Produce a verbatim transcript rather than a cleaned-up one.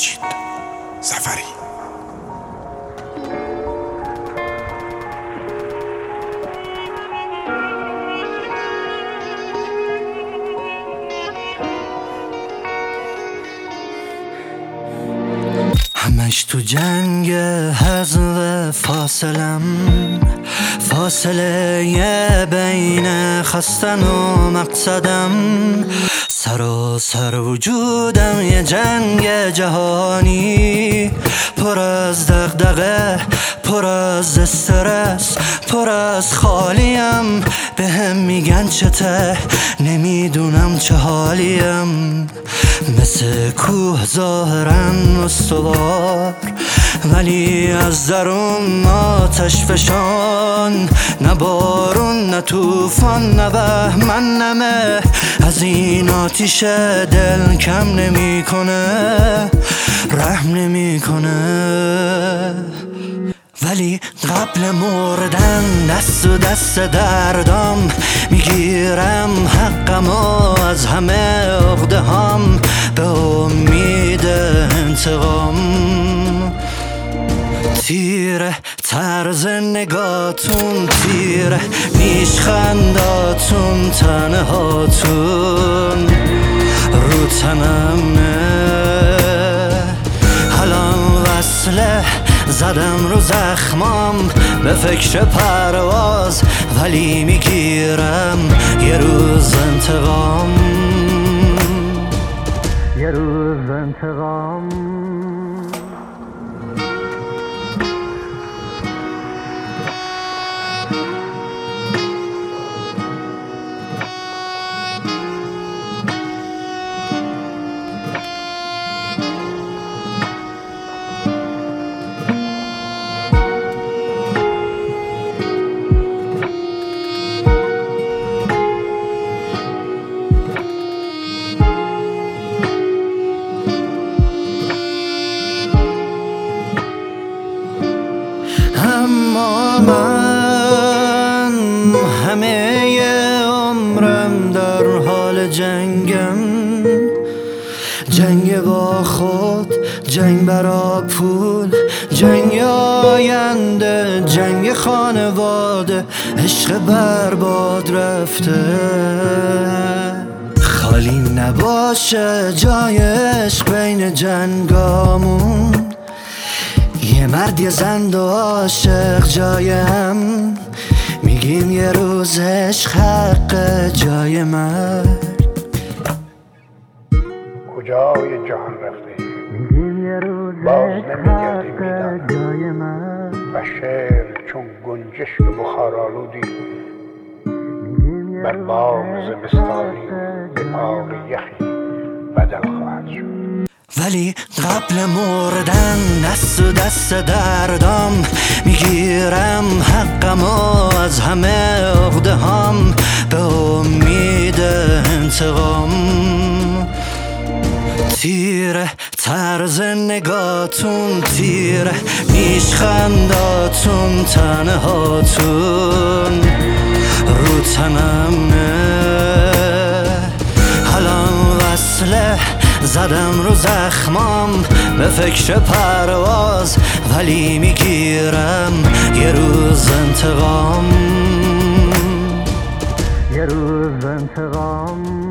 مجید ظفری. همش تو جنگ هزل فاصلم، فاصله بین خواستن و مقصدم. سر و سر وجودم یه جنگ جهانی، پر از دغدغه، پر از استرس، پر از خالیم. به هم میگن چته، نمیدونم چه حالیم. مثل کوه ظاهرن استوار، ولی از درون آتش فشان. نه بارون نه توفان نه بهمن نمه، از این آتیش دل کم نمیکنه، رحم نمیکنه. ولی قبل مردن دست و دست دردام میگیرم حقم و از همه عقده هام، به امید انتقام. تیره طرز نگاتون، تیره نیشخنداتون، تنهاتون رو تنمه. حالا وصله زدم رو زخمام، به فکر پرواز، ولی میگیرم یه روز انتقام، یه روز انتقام. اما من همه عمرم در حال جنگم، جنگ با خود، جنگ برا پول، جنگ آینده، جنگ خانواده. عشق برباد رفته، خالی نباشه جای عشق بین جنگامون. یه مرد یه زن و عاشق جای هم، میگیم یه روز عشق حق جای مرد. کجای جهان رفته، میگیم یه روز باز نمیگردی میدانم. جای مرد و شعر چون گنجش به بخار آلودی، بر بام زمستانی به پاق یخی بدل خواهد شد. ولی قبل مردن دست و دست دردام میگیرم حقم و از همه عقده هام، به امید انتقام. تیره طرز نگاتون، تیره نیشخنداتون، تنهاتون رو تنمه. حالا وصله زدم رو زخمام، به فکر پرواز، ولی میگیرم یه روز انتقام، یه روز انتقام.